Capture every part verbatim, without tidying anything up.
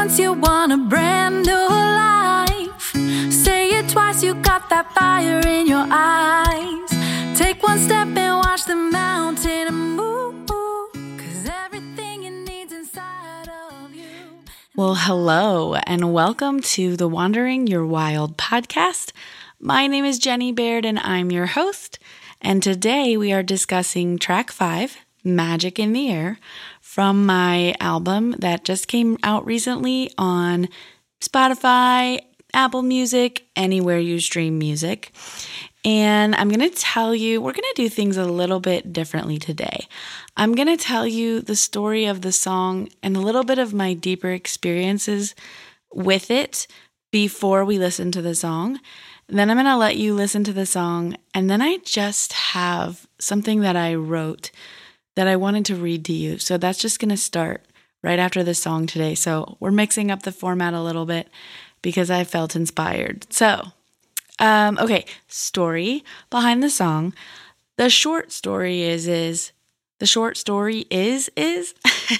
once, you want a brand new life. Say it twice, you got that fire in your eyes. Take one step and watch the mountain move, 'cause everything you need's inside of you. Well, hello, and welcome to the Wandering Your Wild podcast. My name is Jenny Baird, and I'm your host. And today we are discussing track five, Magic in the Air, from my album that just came out recently on Spotify, Apple Music, anywhere you stream music. And I'm going to tell you, we're going to do things a little bit differently today. I'm going to tell you the story of the song and a little bit of my deeper experiences with it before we listen to the song. Then I'm going to let you listen to the song, and then I just have something that I wrote that I wanted to read to you. So that's just going to start right after the song today. So we're mixing up the format a little bit because I felt inspired. So, um, okay, story behind the song. The short story is, is, the short story is, is,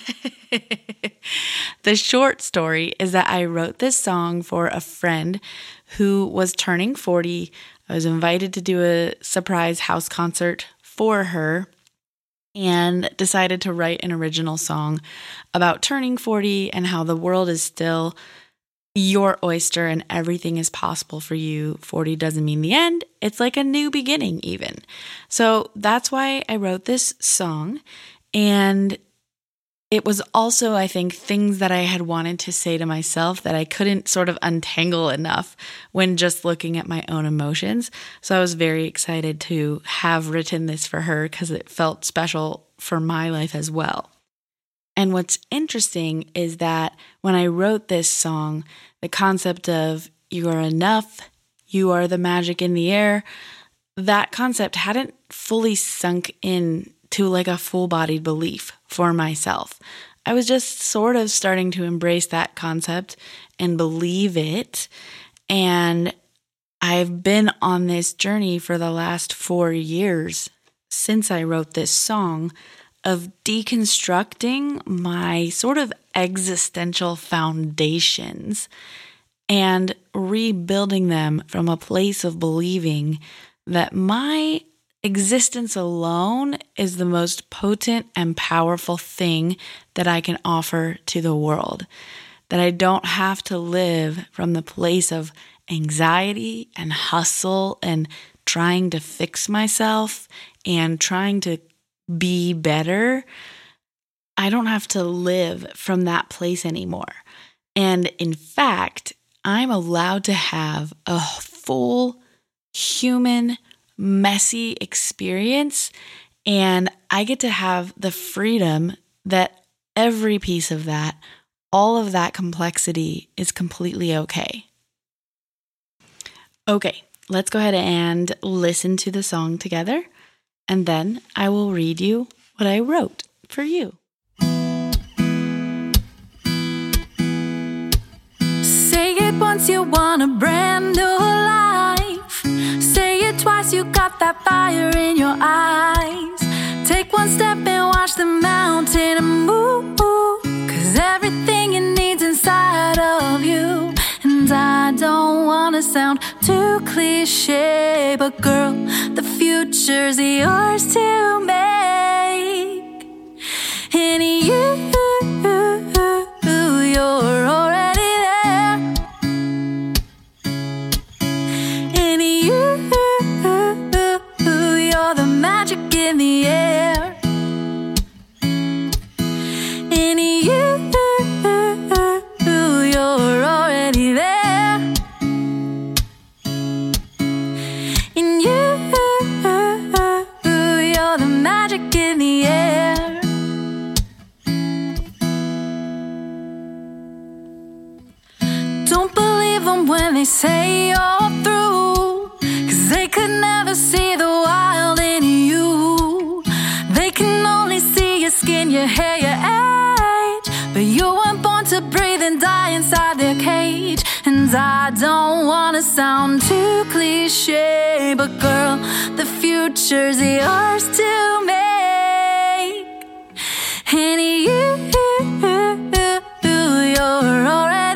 the short story is that I wrote this song for a friend who was turning forty. I was invited to do a surprise house concert for her and decided to write an original song about turning forty and how the world is still your oyster and everything is possible for you. forty doesn't mean the end. It's like a new beginning even. So that's why I wrote this song. And it was also, I think, things that I had wanted to say to myself that I couldn't sort of untangle enough when just looking at my own emotions. So I was very excited to have written this for her because it felt special for my life as well. And what's interesting is that when I wrote this song, the concept of you are enough, you are the magic in the air, that concept hadn't fully sunk in to like a full-bodied belief for myself. I was just sort of starting to embrace that concept and believe it. And I've been on this journey for the last four years since I wrote this song of deconstructing my sort of existential foundations and rebuilding them from a place of believing that my existence alone is the most potent and powerful thing that I can offer to the world. That I don't have to live from the place of anxiety and hustle and trying to fix myself and trying to be better. I don't have to live from that place anymore. And in fact, I'm allowed to have a full human messy experience, and I get to have the freedom that every piece of that, all of that complexity is completely okay. Okay, let's go ahead and listen to the song together, and then I will read you what I wrote for you. Say it once, you want a brand new life. Say it twice, you got that fire in your eyes. Take one step and watch the mountain move, 'cause everything you need's inside of you. And I don't wanna sound too cliche, but girl, the future's yours to make. And you, you're already there. And you, you're the magic in the air. And you, you're already there. And you, you're the magic in the air. Don't believe them when they say you're through, 'cause they could never see the wild in you. They can only see your skin, your hair, your age, but you weren't born to breathe and die inside their cage. And I don't wanna sound too cliche, but girl, the future's yours to make. And you, you're already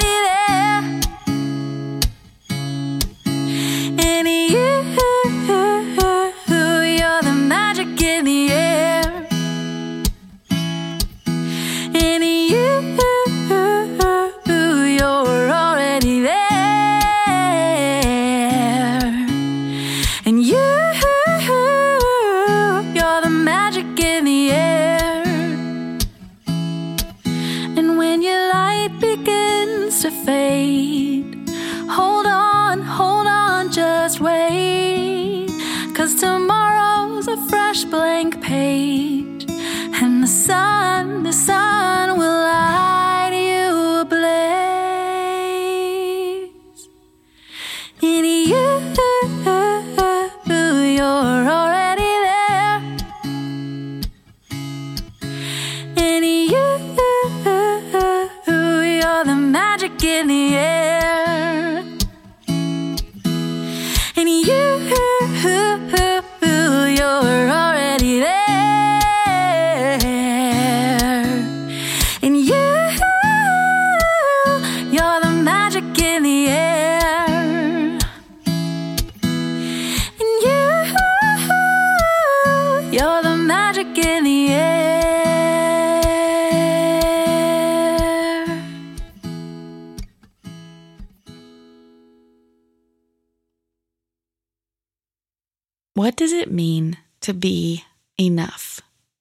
does it mean to be enough?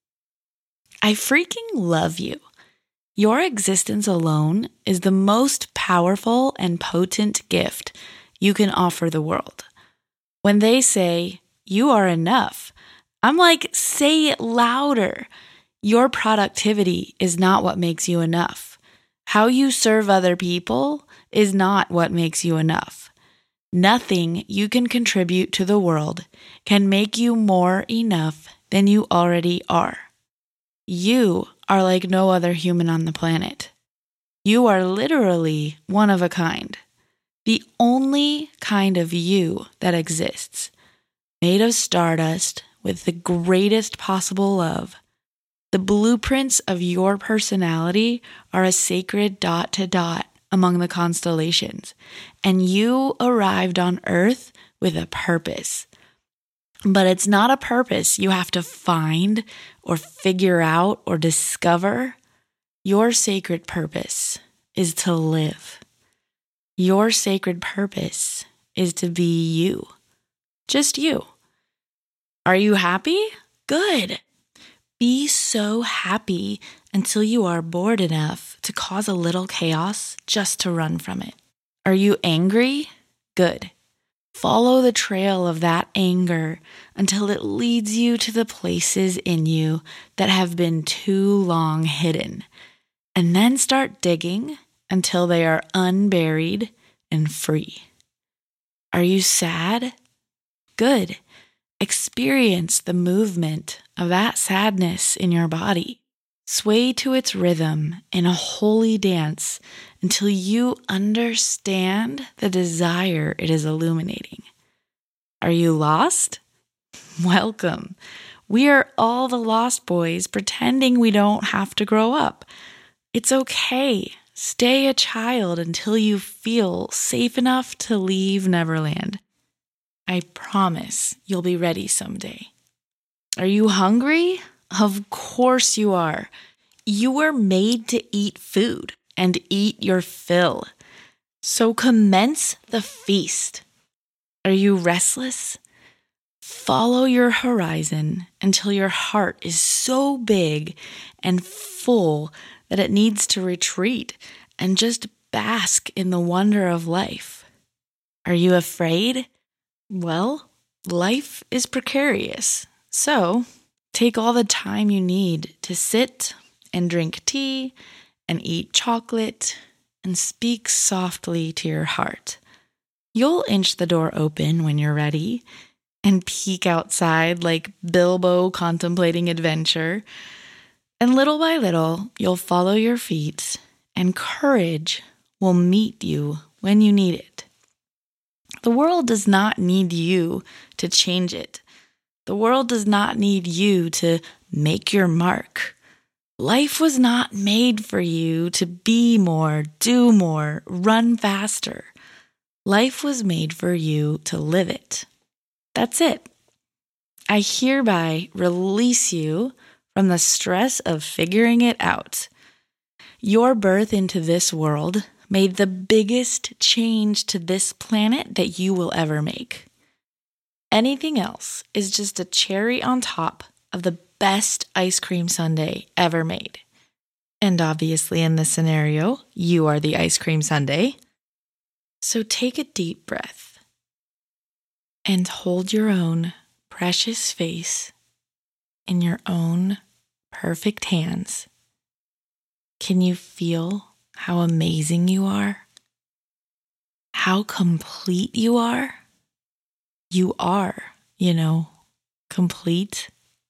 I freaking love you. Your existence alone is the most powerful and potent gift you can offer the world. When they say, you are enough, I'm like, say it louder. Your productivity is not what makes you enough. How you serve other people is not what makes you enough. Nothing you can contribute to the world can make you more enough than you already are. You are like no other human on the planet. You are literally one of a kind. The only kind of you that exists. Made of stardust with the greatest possible love. The blueprints of your personality are a sacred dot to dot among the constellations, and you arrived on Earth with a purpose. But it's not a purpose you have to find or figure out or discover. Your sacred purpose is to live. Your sacred purpose is to be you. Just you. Are you happy? Good. Be so happy until you are bored enough to cause a little chaos just to run from it. Are you angry? Good. Follow the trail of that anger until it leads you to the places in you that have been too long hidden. And then start digging until they are unburied and free. Are you sad? Good. Experience the movement of that sadness in your body. Sway to its rhythm in a holy dance until you understand the desire it is illuminating. Are you lost? Welcome. We are all the lost boys pretending we don't have to grow up. It's okay. Stay a child until you feel safe enough to leave Neverland. I promise you'll be ready someday. Are you hungry? Of course you are. You were made to eat food and eat your fill. So commence the feast. Are you restless? Follow your horizon until your heart is so big and full that it needs to retreat and just bask in the wonder of life. Are you afraid? Well, life is precarious, so take all the time you need to sit and drink tea and eat chocolate and speak softly to your heart. You'll inch the door open when you're ready and peek outside like Bilbo contemplating adventure. And little by little, you'll follow your feet and courage will meet you when you need it. The world does not need you to change it. The world does not need you to make your mark. Life was not made for you to be more, do more, run faster. Life was made for you to live it. That's it. I hereby release you from the stress of figuring it out. Your birth into this world made the biggest change to this planet that you will ever make. Anything else is just a cherry on top of the best ice cream sundae ever made. And obviously in this scenario, you are the ice cream sundae. So take a deep breath and hold your own precious face in your own perfect hands. Can you feel how amazing you are? How complete you are? You are, you know, complete.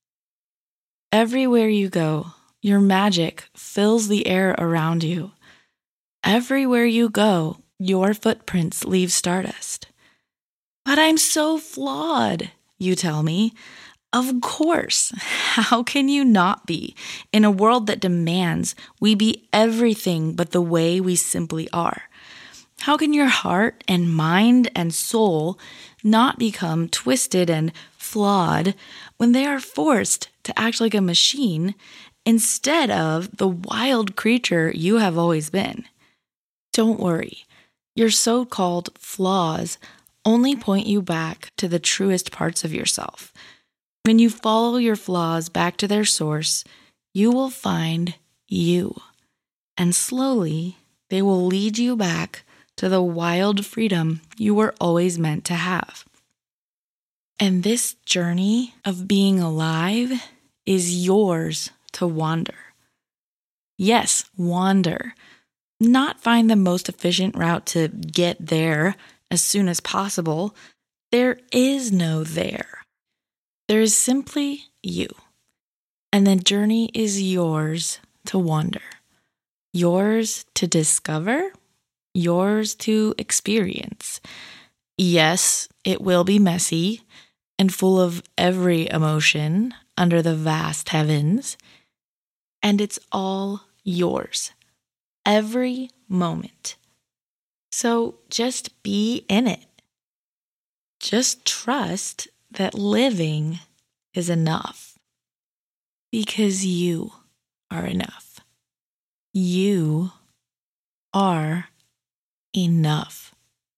Everywhere you go, your magic fills the air around you. Everywhere you go, your footprints leave stardust. But I'm so flawed, you tell me. Of course. How can you not be in a world that demands we be everything but the way we simply are? How can your heart and mind and soul not become twisted and flawed when they are forced to act like a machine instead of the wild creature you have always been? Don't worry. Your so-called flaws only point you back to the truest parts of yourself. When you follow your flaws back to their source, you will find you. And slowly, they will lead you back to the wild freedom you were always meant to have. And this journey of being alive is yours to wander. Yes, wander. Not find the most efficient route to get there as soon as possible. There is no there. There is simply you. And the journey is yours to wander. Yours to discover. Yours to experience. Yes, it will be messy and full of every emotion under the vast heavens. And it's all yours. Every moment. So just be in it. Just trust that living is enough. Because you are enough. You are enough.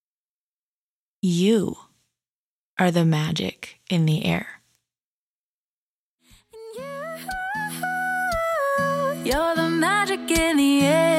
You are the magic in the air. You're the magic in the air.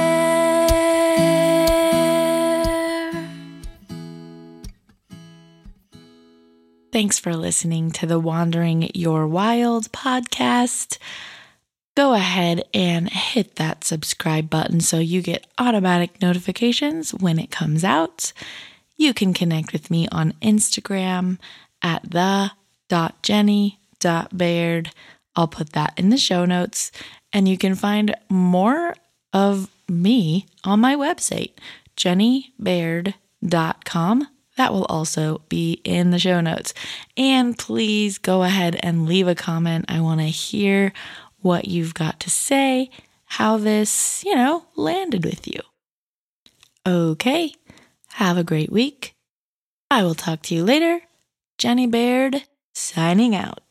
Thanks for listening to the Wandering Your Wild podcast. Go ahead and hit that subscribe button so you get automatic notifications when it comes out. You can connect with me on Instagram at the dot jenny dot baird. I'll put that in the show notes. And you can find more of me on my website, jenny baird dot com. That will also be in the show notes. And please go ahead and leave a comment. I want to hear what you've got to say, how this, you know, landed with you. Okay, have a great week. I will talk to you later. Jenny Baird, signing out.